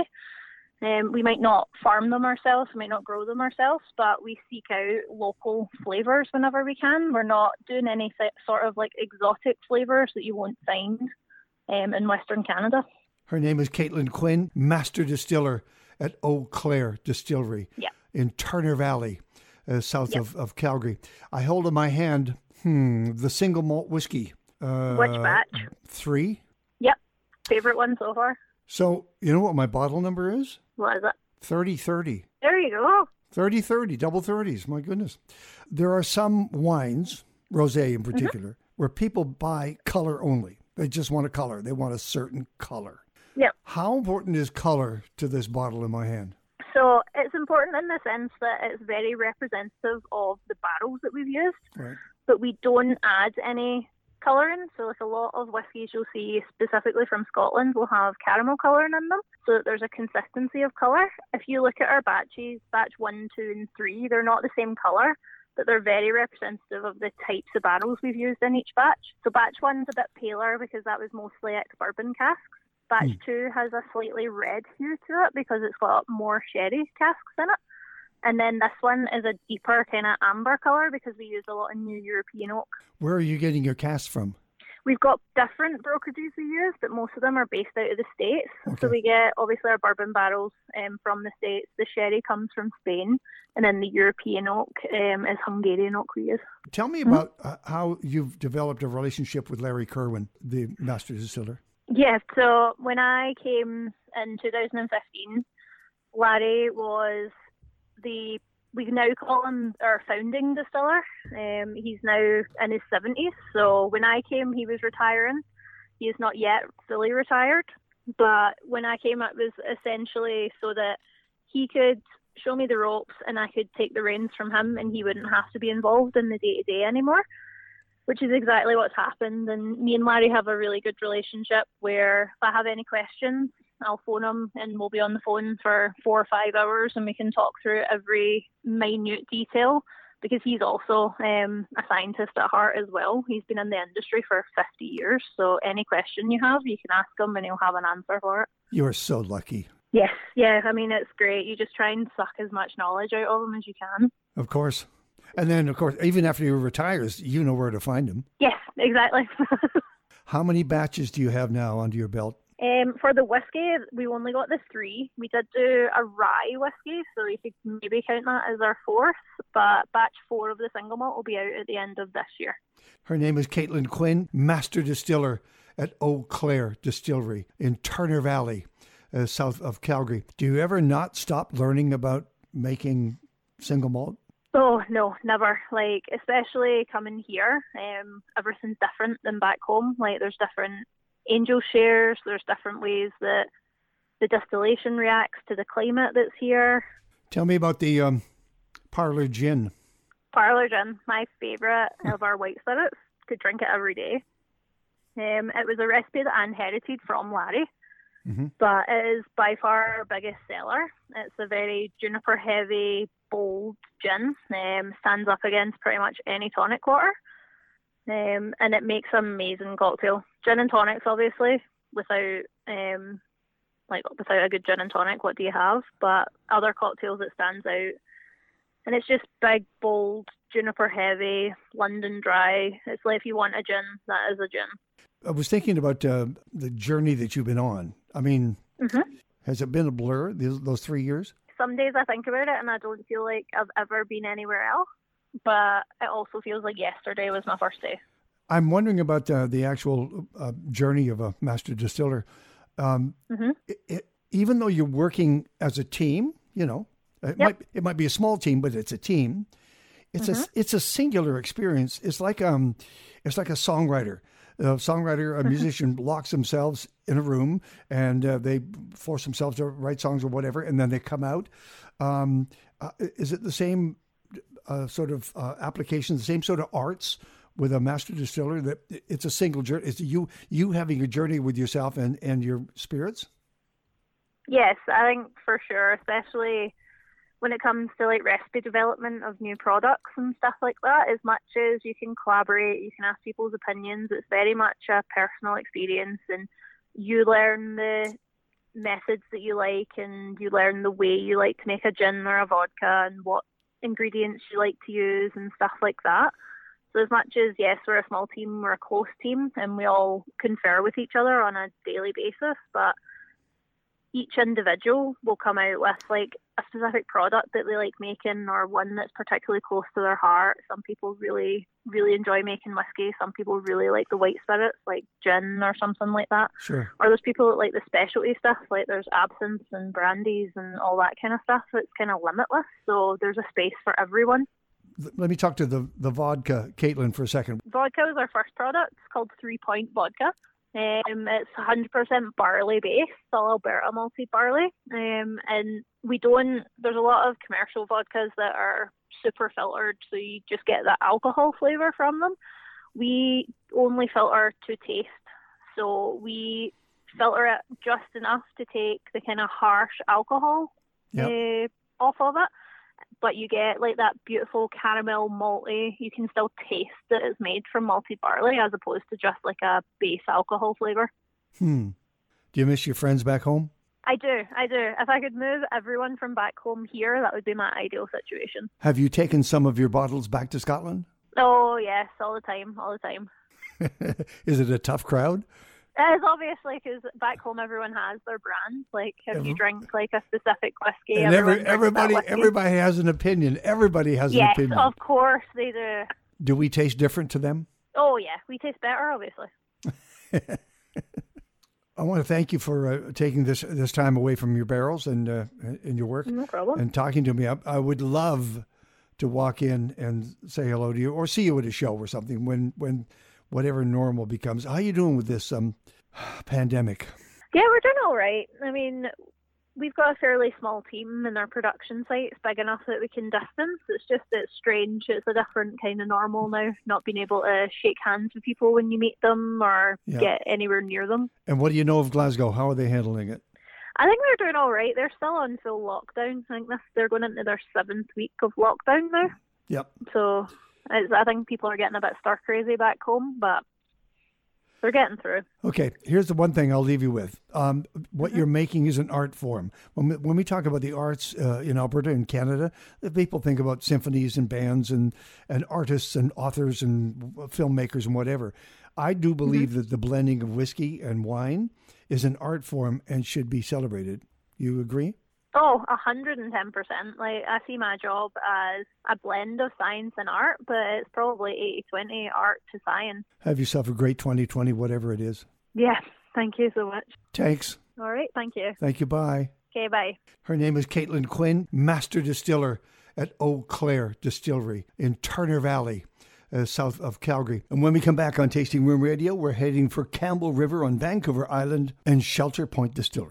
Um, we might not farm them ourselves, we might not grow them ourselves, but we seek out local flavours whenever we can. We're not doing any sort of like exotic flavours that you won't find um, in Western Canada. Her name is Caitlin Quinn, master distiller at Eau Claire Distillery yep. in Turner Valley, uh, south yep. of, of Calgary. I hold in my hand hmm, the single malt whiskey. Uh, Which batch? Three. Yep. Favorite one so far. So, you know what my bottle number is? What is it? thirty thirty. There you go. thirty thirty, double thirties. My goodness. There are some wines, rosé in particular, mm-hmm. where people buy color only. They just want a color. They want a certain color. Yep. How important is color to this bottle in my hand? So it's important in the sense that it's very representative of the barrels that we've used, right. but we don't add any colouring. So like a lot of whiskies you'll see specifically from Scotland will have caramel colouring in them, so that there's a consistency of colour. If you look at our batches, batch one, two and three, they're not the same colour, but they're very representative of the types of barrels we've used in each batch. So batch one's a bit paler because that was mostly ex-bourbon casks. Batch mm. two has a slightly red hue to it because it's got more sherry casks in it. And then this one is a deeper kind of amber colour because we use a lot of New European oak. Where are you getting your casks from? We've got different brokerages we use, but most of them are based out of the States. Okay. So we get, obviously, our bourbon barrels um, from the States. The sherry comes from Spain. And then the European oak um, is Hungarian oak we use. Tell me about mm-hmm. uh, how you've developed a relationship with Larry Kerwin, the master distiller. Yeah, so when I came in two thousand fifteen, Larry was the, we now call him our founding distiller. Um, he's now in his seventies. So when I came, he was retiring. He is not yet fully retired. But when I came, it was essentially so that he could show me the ropes and I could take the reins from him and he wouldn't have to be involved in the day-to-day anymore, which is exactly what's happened. And me and Larry have a really good relationship where if I have any questions, I'll phone him and we'll be on the phone for four or five hours and we can talk through every minute detail because he's also um, a scientist at heart as well. He's been in the industry for fifty years. So any question you have, you can ask him and he'll have an answer for it. You are so lucky. Yes, yeah, I mean, it's great. You just try and suck as much knowledge out of him as you can. Of course. And then, of course, even after he retires, you know where to find him. Yes, exactly. How many batches do you have now under your belt? Um, for the whiskey, we only got the three. We did do a rye whiskey, so you could maybe count that as our fourth, but batch four of the single malt will be out at the end of this year. Her name is Caitlin Quinn, master distiller at Eau Claire Distillery in Turner Valley, uh, south of Calgary. Do you ever not stop learning about making single malt? Oh, no, never. Like, especially coming here, um, everything's different than back home. Like, there's different angel shares, there's different ways that the distillation reacts to the climate that's here. Tell me about the um, Parlour Gin. Parlour Gin, my favourite of our white spirits. Could drink it every day. Um, it was a recipe that I inherited from Larry, mm-hmm. but it is by far our biggest seller. It's a very juniper-heavy, bold gin. Um, stands up against pretty much any tonic water. Um, and it makes an amazing cocktail. Gin and tonics, obviously, without um, like without a good gin and tonic, what do you have? But other cocktails, it stands out. And it's just big, bold, juniper heavy, London dry. It's like if you want a gin, that is a gin. I was thinking about uh, the journey that you've been on. I mean, mm-hmm. has it been a blur, those, those three years? Some days I think about it and I don't feel like I've ever been anywhere else. But it also feels like yesterday was my first day. I'm wondering about uh, the actual uh, journey of a master distiller. Um, mm-hmm. it, it, even though you're working as a team, you know, it, yep. might, it might be a small team, but it's a team. It's mm-hmm. a it's a singular experience. It's like um, it's like a songwriter. A songwriter, a musician locks themselves in a room and uh, they force themselves to write songs or whatever, and then they come out. Um, uh, is it the same uh, sort of uh, application, the same sort of arts with a master distiller? That it's a single journey. It's you you having a journey with yourself and, and your spirits? Yes, I think for sure, especially when it comes to like recipe development of new products and stuff like that. As much as you can collaborate, you can ask people's opinions, it's very much a personal experience, and you learn the methods that you like and you learn the way you like to make a gin or a vodka and what ingredients you like to use and stuff like that. So as much as, yes, we're a small team, we're a close team and we all confer with each other on a daily basis, but each individual will come out with like a specific product that they like making or one that's particularly close to their heart. Some people really, really enjoy making whiskey. Some people really like the white spirits, like gin or something like that. Sure. Or there's people that like the specialty stuff, like there's absinthe and brandies and all that kind of stuff. So it's kind of limitless. So there's a space for everyone. Let me talk to the, the vodka, Caitlin, for a second. Vodka is our first product. It's called Three Point Vodka. Um, it's one hundred percent barley based, all Alberta malted barley. Um, and we don't, there's a lot of commercial vodkas that are super filtered, so you just get that alcohol flavour from them. We only filter to taste. So we filter it just enough to take the kind of harsh alcohol yep. uh, off of it. But you get like that beautiful caramel malty. You can still taste that it's made from malted barley as opposed to just like a base alcohol flavour. Hmm. Do you miss your friends back home? I do, I do. If I could move everyone from back home here, that would be my ideal situation. Have you taken some of your bottles back to Scotland? Oh, yes, all the time, all the time. Is it a tough crowd? It's obviously because back home everyone has their brands. Like if Every, you drink like a specific whiskey, and every, everybody whiskey. everybody has an opinion. Everybody has yes, an opinion. Yes, of course they do. Do we taste different to them? Oh yeah, we taste better, obviously. I want to thank you for uh, taking this this time away from your barrels and uh, in your work. No problem. And talking to me. I, I would love to walk in and say hello to you or see you at a show or something when when. whatever normal becomes. How are you doing with this um, pandemic? Yeah, we're doing all right. I mean, we've got a fairly small team and our production site's big enough that we can distance. It's just it's strange. It's a different kind of normal now, not being able to shake hands with people when you meet them or yeah. get anywhere near them. And what do you know of Glasgow? How are they handling it? I think they're doing all right. They're still on full lockdown. I think this, they're going into their seventh week of lockdown now. Yep. So... It's, I think people are getting a bit stir crazy back home, but they're getting through. Okay, here's the one thing I'll leave you with. Um, what mm-hmm. you're making is an art form. When we, when we talk about the arts uh, in Alberta and Canada, the people think about symphonies and bands and, and artists and authors and filmmakers and whatever. I do believe mm-hmm. that the blending of whiskey and wine is an art form and should be celebrated. You agree? Oh, one hundred ten percent. Like, I see my job as a blend of science and art, but it's probably eighty twenty art to science. Have yourself a great twenty twenty, whatever it is. Yeah, thank you so much. Thanks. All right, thank you. Thank you, bye. Okay, bye. Her name is Caitlin Quinn, master distiller at Eau Claire Distillery in Turner Valley, uh, south of Calgary. And when we come back on Tasting Room Radio, we're heading for Campbell River on Vancouver Island and Shelter Point Distillery.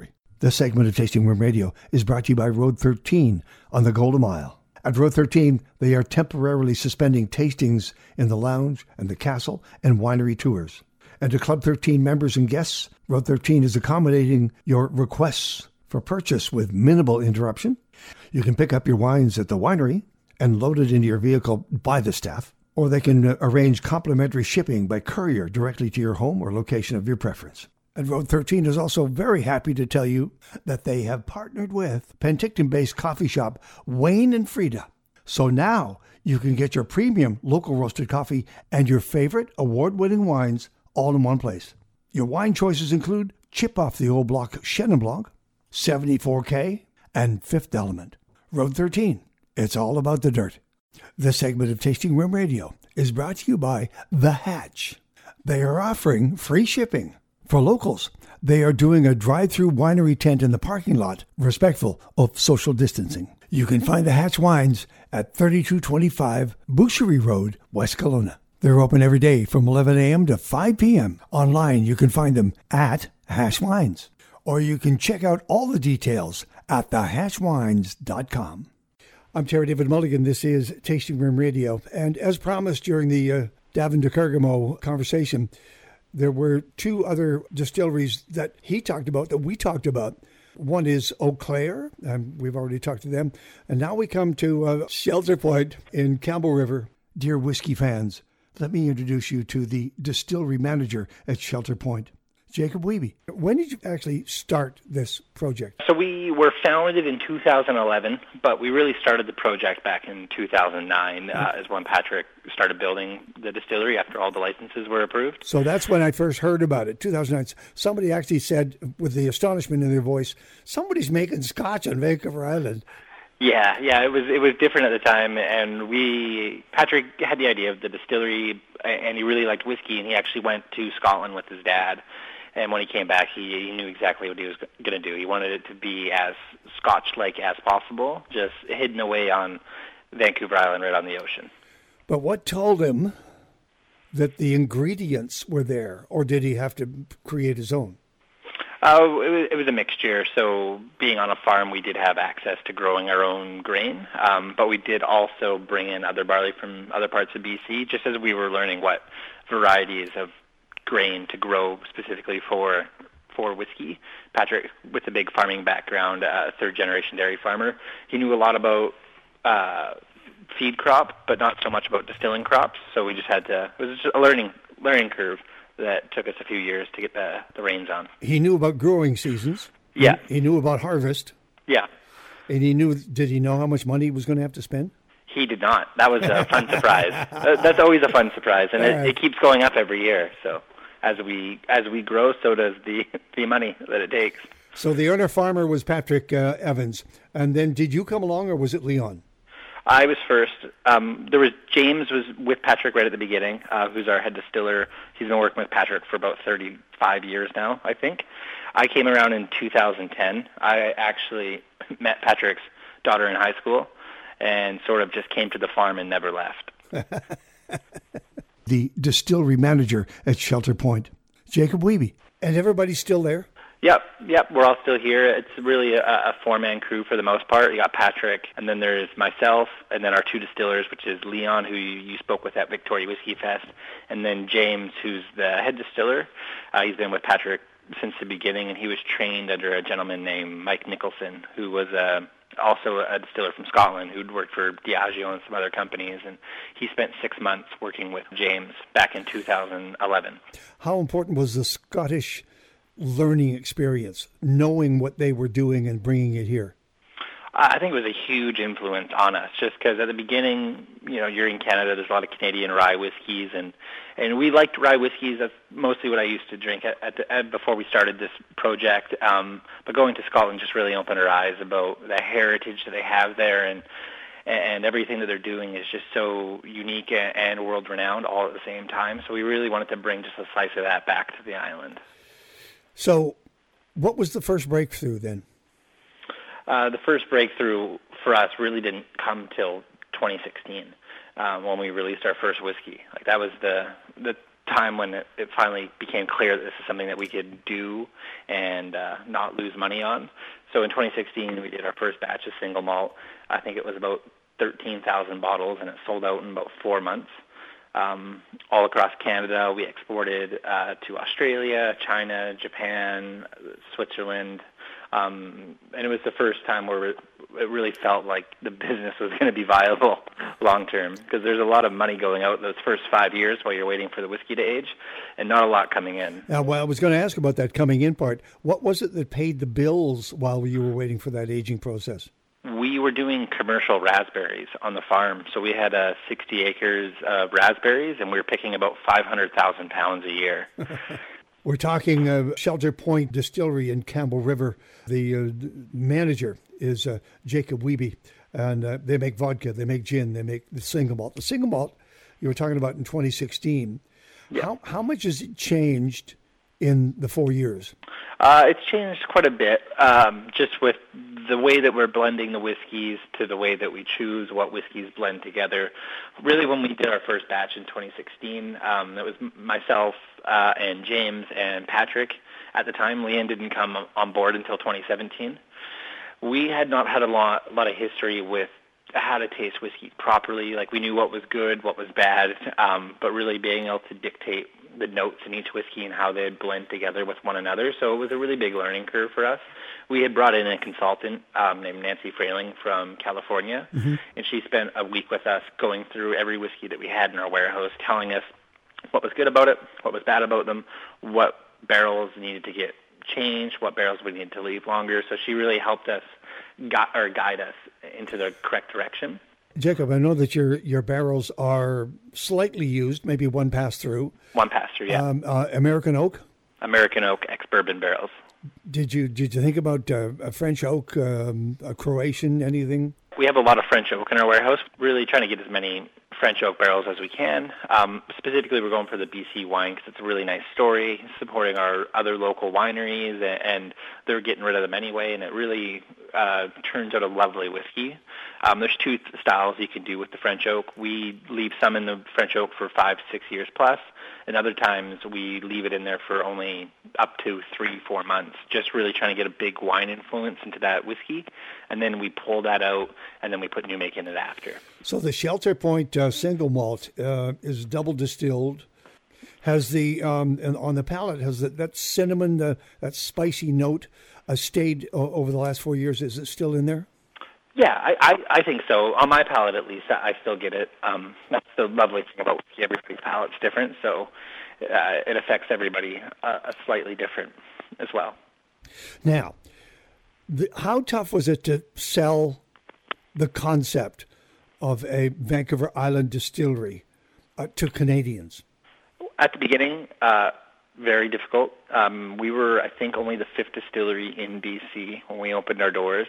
This segment of Tasting Room Radio is brought to you by Road thirteen on the Golden Mile. At Road thirteen, they are temporarily suspending tastings in the lounge and the castle and winery tours. And to Club thirteen members and guests, Road thirteen is accommodating your requests for purchase with minimal interruption. You can pick up your wines at the winery and load it into your vehicle by the staff, or they can arrange complimentary shipping by courier directly to your home or location of your preference. And Road thirteen is also very happy to tell you that they have partnered with Penticton-based coffee shop Wayne and Frida. So now you can get your premium local roasted coffee and your favorite award-winning wines all in one place. Your wine choices include Chip Off the Old Block Chenin Blanc, seventy-four K, and Fifth Element. Road thirteen, it's all about the dirt. This segment of Tasting Room Radio is brought to you by The Hatch. They are offering free shipping. For locals, they are doing a drive-through winery tent in the parking lot, respectful of social distancing. You can find the Hatch Wines at thirty-two twenty-five Boucherie Road, West Kelowna. They're open every day from eleven a.m. to five p.m. Online, you can find them at Hatch Wines, or you can check out all the details at the hatch wines dot com. I'm Terry David Mulligan. This is Tasting Room Radio. And as promised during the uh, Davin de Cargamo conversation, there were two other distilleries that he talked about, that we talked about. One is Eau Claire, and we've already talked to them. And now we come to uh, Shelter Point in Campbell River. Dear whiskey fans, let me introduce you to the distillery manager at Shelter Point, Jacob Wiebe. When did you actually start this project? So we were founded in two thousand eleven, but we really started the project back in two thousand nine, mm-hmm. uh, is when Patrick started building the distillery after all the licenses were approved. So that's when I first heard about it, two thousand nine. Somebody actually said, with the astonishment in their voice, somebody's making scotch on Vancouver Island. Yeah, yeah, it was it was different at the time, and we Patrick had the idea of the distillery, and he really liked whiskey, and he actually went to Scotland with his dad. And when he came back, he, he knew exactly what he was going to do. He wanted it to be as Scotch-like as possible, just hidden away on Vancouver Island right on the ocean. But what told him that the ingredients were there, or did he have to create his own? Uh, it, was, it was a mixture. So being on a farm, we did have access to growing our own grain, um, but we did also bring in other barley from other parts of B C, just as we were learning what varieties of grain to grow specifically for for whiskey. Patrick, with a big farming background, uh, third-generation dairy farmer, he knew a lot about uh, feed crop, but not so much about distilling crops. So we just had to, it was just a learning learning curve that took us a few years to get the, the reins on. He knew about growing seasons. Yeah. He, he knew about harvest. Yeah. And he knew, did he know how much money he was going to have to spend? He did not. That was a fun surprise. Uh, that's always a fun surprise, and it, right. it keeps going up every year. So as we as we grow, so does the the money that it takes. So the owner farmer was Patrick uh, Evans, and then did you come along, or was it Leon? I was first. Um, there was James was with Patrick right at the beginning, uh, who's our head distiller. He's been working with Patrick for about thirty-five years now, I think. I came around in two thousand ten. I actually met Patrick's daughter in high school, and sort of just came to the farm and never left. The distillery manager at Shelter Point, Jacob Wiebe. And everybody's still there? Yep, yep, we're all still here. It's really a, a four-man crew for the most part. You got Patrick, and then there's myself, and then our two distillers, which is Leon, who you, you spoke with at Victoria Whiskey Fest, and then James, who's the head distiller. Uh, he's been with Patrick since the beginning, and he was trained under a gentleman named Mike Nicholson, who was uh, also a distiller from Scotland who'd worked for Diageo and some other companies, and he spent six months working with James back in two thousand eleven. How important was the Scottish learning experience, knowing what they were doing and bringing it here? I think it was a huge influence on us, just because at the beginning, you know, you're in Canada, there's a lot of Canadian rye whiskeys, and, and we liked rye whiskeys. That's mostly what I used to drink at, at, the, at before we started this project. Um, but going to Scotland just really opened our eyes about the heritage that they have there, and and everything that they're doing is just so unique and, and world-renowned all at the same time. So we really wanted to bring just a slice of that back to the island. So what was the first breakthrough then? Uh, the first breakthrough for us really didn't come till twenty sixteen, um, when we released our first whiskey. Like that was the the time when it, it finally became clear that this is something that we could do and uh, not lose money on. So in twenty sixteen, we did our first batch of single malt. I think it was about thirteen thousand bottles, and it sold out in about four months. Um, all across Canada, we exported uh, to Australia, China, Japan, Switzerland, um, and it was the first time where it really felt like the business was going to be viable long term, because there's a lot of money going out those first five years while you're waiting for the whiskey to age, and not a lot coming in. Uh, well, I was going to ask about that coming in part. What was it that paid the bills while you were waiting for that aging process? We were doing commercial raspberries on the farm. So we had uh, sixty acres of raspberries, and we were picking about five hundred thousand pounds a year. We're talking uh, Shelter Point Distillery in Campbell River. The uh, manager is uh, Jacob Wiebe, and uh, they make vodka, they make gin, they make the single malt. The single malt you were talking about in twenty sixteen, yeah. how, how much has it changed in the four years? Uh, it's changed quite a bit, um, just with the way that we're blending the whiskeys to the way that we choose what whiskeys blend together. Really, when we did our first batch in twenty sixteen, um, it was myself uh, and James and Patrick. At the time, Leanne didn't come on board until twenty seventeen. We had not had a lot, a lot of history with how to taste whiskey properly. Like, we knew what was good, what was bad, um, but really being able to dictate the notes in each whiskey and how they'd blend together with one another. So it was a really big learning curve for us. We had brought in a consultant um, named Nancy Frayling from California, mm-hmm. and she spent a week with us going through every whiskey that we had in our warehouse, telling us what was good about it, what was bad about them, what barrels needed to get changed, what barrels we needed to leave longer. So she really helped us gu- or guide us into the correct direction. Jacob, I know that your your barrels are slightly used, maybe one pass through. One pass through, yeah. Um, uh, American oak? American oak ex-bourbon barrels. Did you did you think about uh, a French oak, um, a Croatian, anything? We have a lot of French oak in our warehouse, really trying to get as many French oak barrels as we can. Um, specifically, we're going for the B C wine because it's a really nice story, supporting our other local wineries, and they're getting rid of them anyway, and it really uh, turns out a lovely whiskey. Um, there's two styles you can do with the French oak. We leave some in the French oak for five, six years plus, and other times we leave it in there for only up to three, four months, just really trying to get a big wine influence into that whiskey, and then we pull that out, and then we put new make in it after. So the Shelter Point uh, single malt uh, is double distilled. Has the um, and on the palate has that, that cinnamon, uh, that spicy note, uh, stayed uh, over the last four years? Is it still in there? Yeah, I, I, I think so. On my palate, at least, I still get it. Um, that's the lovely thing about whiskey. Everybody's palate's different, so uh, it affects everybody uh, slightly different as well. Now, the, how tough was it to sell the concept of a Vancouver Island distillery uh, to Canadians? At the beginning, uh, very difficult. Um, we were, I think, only the fifth distillery in B C when we opened our doors.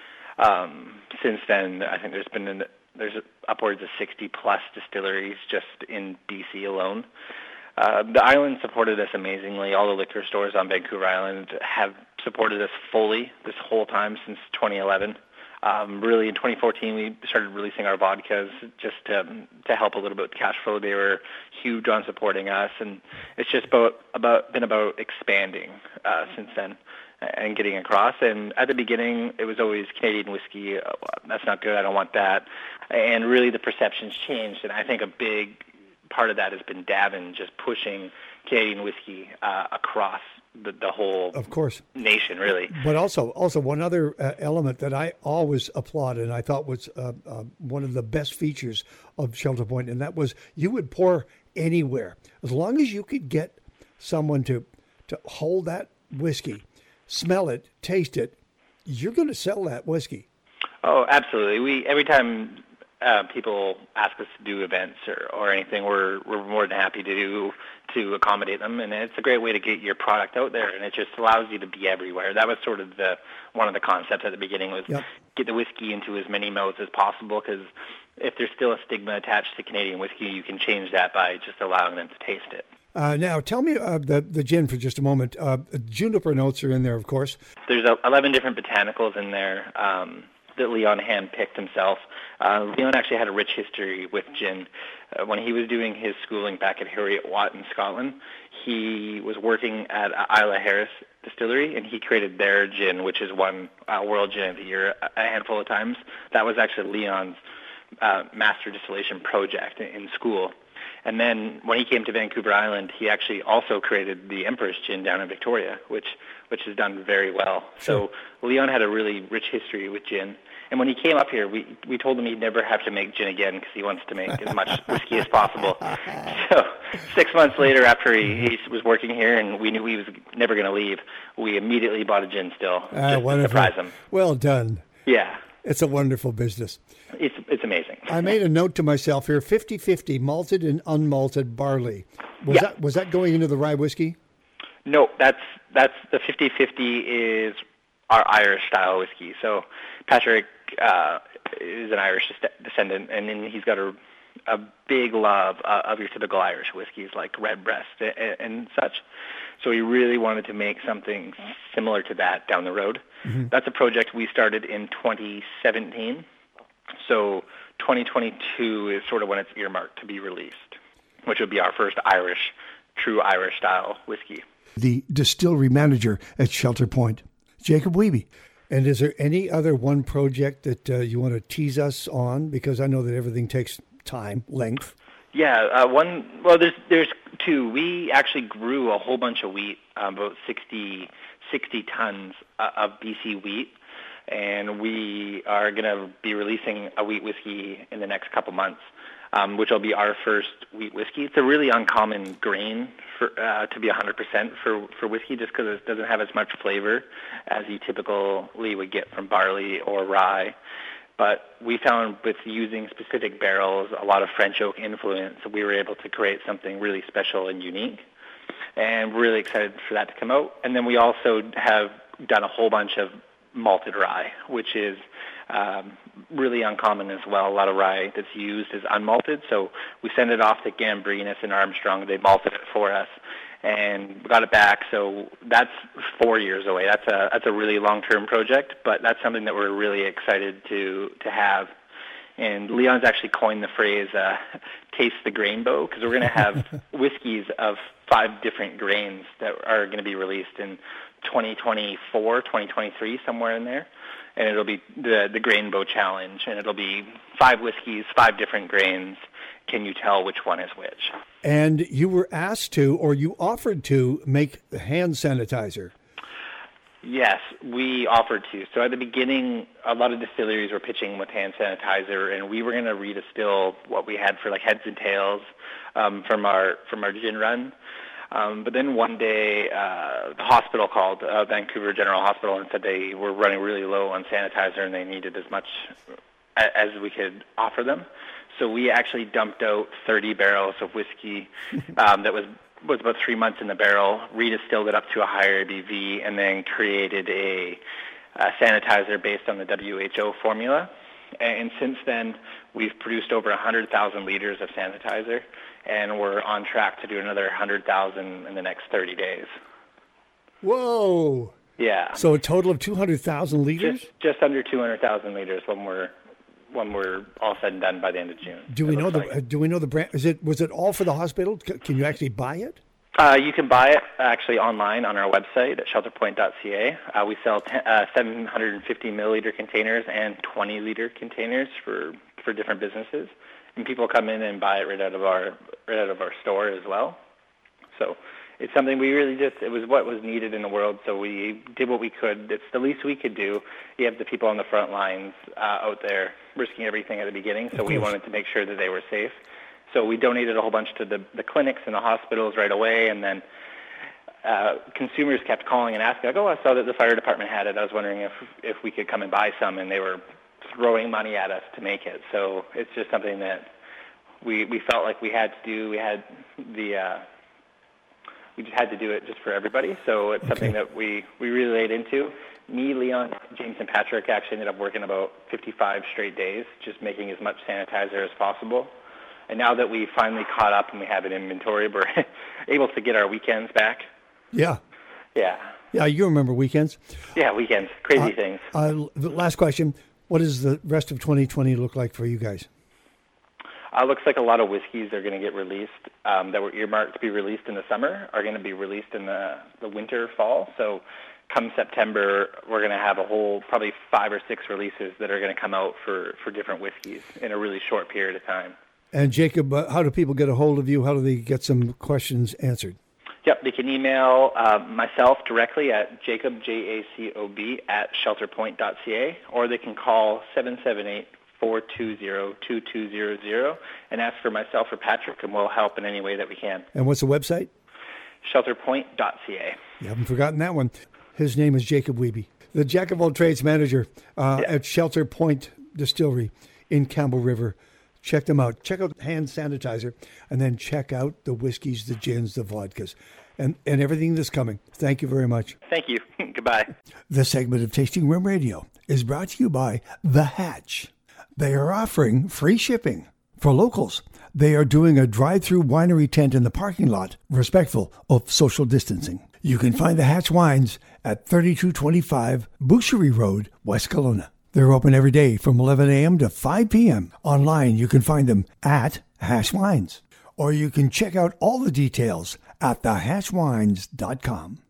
Um, since then, I think there's been an, there's upwards of sixty plus distilleries just in B C alone. Uh, the island supported us amazingly. All the liquor stores on Vancouver Island have supported us fully this whole time since twenty eleven. Um, really, in twenty fourteen, we started releasing our vodkas just to to help a little bit with cash flow. They were huge on supporting us, and it's just about about been about expanding uh, since then and getting across. And at the beginning, it was always Canadian whiskey. Oh, that's not good. I don't want that. And really, the perceptions changed. And I think a big part of that has been Davin just pushing Canadian whiskey uh, across the, the whole of course nation, really. But also, also one other uh, element that I always applaud and I thought was uh, uh, one of the best features of Shelter Point, and that was you would pour anywhere as long as you could get someone to to hold that whiskey, smell it, taste it, you're going to sell that whiskey. Oh, absolutely. We every time uh, people ask us to do events or, or anything, we're we're more than happy to do to accommodate them, and it's a great way to get your product out there, and it just allows you to be everywhere. That was sort of the one of the concepts at the beginning was yep. get the whiskey into as many mouths as possible, because if there's still a stigma attached to Canadian whiskey, you can change that by just allowing them to taste it. Uh, now, tell me uh, the the gin for just a moment. Uh, juniper notes are in there, of course. There's eleven different botanicals in there. Um, that Leon handpicked himself. Uh, Leon actually had a rich history with gin. Uh, when he was doing his schooling back at Heriot-Watt in Scotland, he was working at Isla Harris Distillery, and he created their gin, which is won uh, World Gin of the Year a handful of times. That was actually Leon's uh, master distillation project in, in school. And then when he came to Vancouver Island, he actually also created the Empress Gin down in Victoria, which which has done very well. Sure. So Leon had a really rich history with gin. And when he came up here, we we told him he'd never have to make gin again because he wants to make as much whiskey as possible. So six months later, after he, he was working here and we knew he was never going to leave, we immediately bought a gin still Ah, just to wonderful. surprise him. Well done. Yeah, It's a wonderful business. it's it's amazing. I made a note to myself here, fifty-fifty malted and unmalted barley. Was Yeah. that was that going into the rye whiskey? No, that's that's the fifty-fifty is our Irish style whiskey. So Patrick uh, is an Irish des- descendant, and then he's got a a big love uh, of your typical Irish whiskeys like Redbreast and, and such. So he really wanted to make something similar to that down the road. Mm-hmm. That's a project we started in twenty seventeen. So twenty twenty-two is sort of when it's earmarked to be released, which would be our first Irish, true Irish style whiskey. The distillery manager at Shelter Point, Jacob Wiebe. And is there any other one project that uh, you want to tease us on? Because I know that everything takes time, length. Yeah, uh, one. Well, there's there's two. We actually grew a whole bunch of wheat, um, about sixty, sixty tons uh, of B C wheat, and we are going to be releasing a wheat whiskey in the next couple months, um, which will be our first wheat whiskey. It's a really uncommon grain for uh, to be one hundred percent for for whiskey, just because it doesn't have as much flavor as you typically would get from barley or rye. But we found with using specific barrels, a lot of French oak influence, we were able to create something really special and unique. And we're really excited for that to come out. And then we also have done a whole bunch of malted rye, which is um, really uncommon as well. A lot of rye that's used is unmalted. So we send it off to Gambrinus and Armstrong. They malted it for us and we got it back. So that's four years away. That's a that's a really long-term project, but that's something that we're really excited to to have. And Leon's actually coined the phrase uh, "taste the grainbow" because we're going to have whiskeys of five different grains that are going to be released in twenty twenty-four, twenty twenty-three, somewhere in there. And it'll be the the Grainbow Challenge, and it'll be five whiskeys, five different grains. Can you tell which one is which? And you were asked to, or you offered to, make hand sanitizer. Yes, we offered to. So at the beginning, a lot of distilleries were pitching with hand sanitizer, and we were going to redistill what we had for like heads and tails um, from our from our gin run. Um, but then one day, uh, the hospital called, uh, Vancouver General Hospital, and said they were running really low on sanitizer and they needed as much as we could offer them. So we actually dumped out thirty barrels of whiskey um, that was was about three months in the barrel, redistilled it up to a higher A B V, and then created a, a sanitizer based on the W H O formula. And since then, we've produced over one hundred thousand liters of sanitizer, and we're on track to do another one hundred thousand in the next thirty days. Whoa! Yeah. So a total of two hundred thousand liters? Just, just under two hundred thousand liters when we're when we're all said and done by the end of June. Do we know the? Like. Uh, do we know the brand? Is it was it all for the hospital? C- can you actually buy it? Uh, you can buy it actually online on our website at shelter point dot c a. Uh, we sell ten, uh, seven hundred fifty milliliter containers and twenty liter containers for, for different businesses, and people come in and buy it right out of our right out of our store as well. So it's something we really just it was what was needed in the world, so we did what we could. It's the least we could do. You have the people on the front lines uh, out there risking everything at the beginning, so we wanted to make sure that they were safe. So we donated a whole bunch to the, the clinics and the hospitals right away, and then uh, consumers kept calling and asking, like, oh, I saw that the fire department had it. I was wondering if if we could come and buy some, and they were throwing money at us to make it. So it's just something that we we felt like we had to do. We had the uh, we just had to do it just for everybody. So it's okay. Something that we, we really laid into. Me, Leon, James, and Patrick actually ended up working about fifty-five straight days, just making as much sanitizer as possible. And now that we finally caught up and we have an inventory, we're able to get our weekends back. Yeah. Yeah. Yeah, you remember weekends. Yeah, weekends. Crazy uh, things. Uh, the last question. What does the rest of twenty twenty look like for you guys? Uh, looks like a lot of whiskeys are going to get released um, that were earmarked to be released in the summer are going to be released in the, the winter, fall. So come September, we're going to have a whole probably five or six releases that are going to come out for, for different whiskeys in a really short period of time. And Jacob, uh, how do people get a hold of you? How do they get some questions answered? Yep, they can email uh, myself directly at jacob, J A C O B, at shelterpoint dot C A, or they can call seven seven eight, four two zero, two two zero zero and ask for myself or Patrick, and we'll help in any way that we can. And what's the website? shelterpoint dot C A. You haven't forgotten that one. His name is Jacob Wiebe, the Jack of all trades manager uh, yeah. at Shelter Point Distillery in Campbell River. Check them out. Check out hand sanitizer, and then check out the whiskeys, the gins, the vodkas, and, and everything that's coming. Thank you very much. Thank you. Goodbye. This segment of Tasting Room Radio is brought to you by The Hatch. They are offering free shipping for locals. They are doing a drive-through winery tent in the parking lot, respectful of social distancing. You can find The Hatch Wines at thirty-two twenty-five Boucherie Road, West Kelowna. They're open every day from eleven a.m. to five p.m. Online, you can find them at Hatch Wines. Or you can check out all the details at the hatch wines dot com.